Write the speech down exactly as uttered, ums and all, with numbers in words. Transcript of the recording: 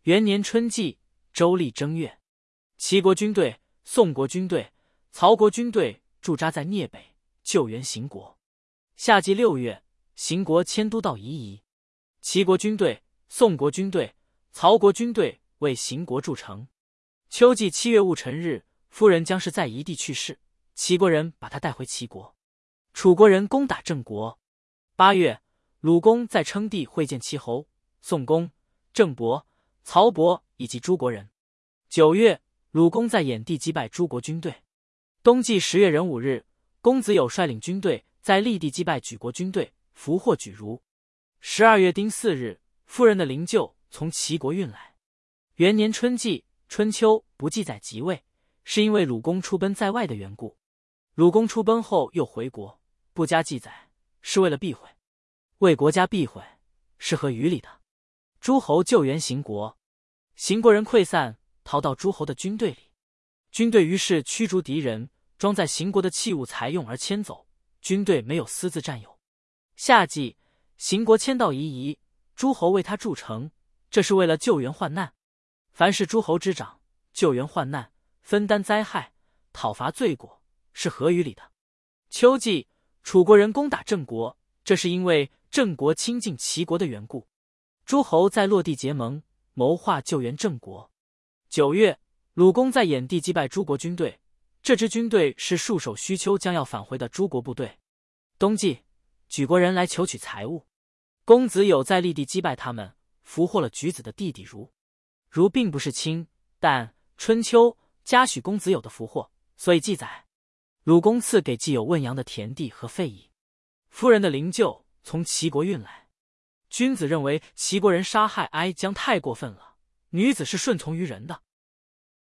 元年春季，周历正月，齐国军队、宋国军队、曹国军队驻扎在聂北，救援邢国。夏季六月，邢国迁都到夷夷。齐国军队、宋国军队、曹国军队为邢国筑城。秋季七月戊辰日，夫人姜氏在夷地去世，齐国人把她带回齐国。楚国人攻打郑国。八月，鲁公在称帝会见齐侯、宋公、郑伯、曹伯以及诸国人。九月，鲁公在兖地击败诸国军队。冬季十月壬午日，公子友率领军队在厉地击败莒国军队，俘获莒如。十二月丁巳日，夫人的灵柩从齐国运来。元年春季，春秋不记载即位，是因为鲁公出奔在外的缘故。鲁公出奔后又回国，不加记载，是为了避讳。为国家避讳，是合于理的。诸侯救援邢国，邢国人溃散，逃到诸侯的军队里。军队于是驱逐敌人，装在邢国的器物财用而迁走，军队没有私自占有。夏季，邢国迁到夷夷，诸侯为他筑城，这是为了救援患难。凡是诸侯之长，救援患难，分担灾害，讨伐罪过，是合于理的。秋季，楚国人攻打郑国，这是因为郑国亲近齐国的缘故。诸侯在洛地结盟，谋划救援郑国。九月，鲁公在兖地击败诸国军队，这支军队是戍守须丘将要返回的诸国部队。冬季，莒国人来求取财物，公子友在厉地击败他们，俘获了莒子的弟弟如。如并不是亲，但春秋嘉许公子友的俘获，所以记载。鲁公赐给季友汶阳的田地和费邑。夫人的灵柩从齐国运来。君子认为齐国人杀害哀姜太过分了，女子是顺从于人的。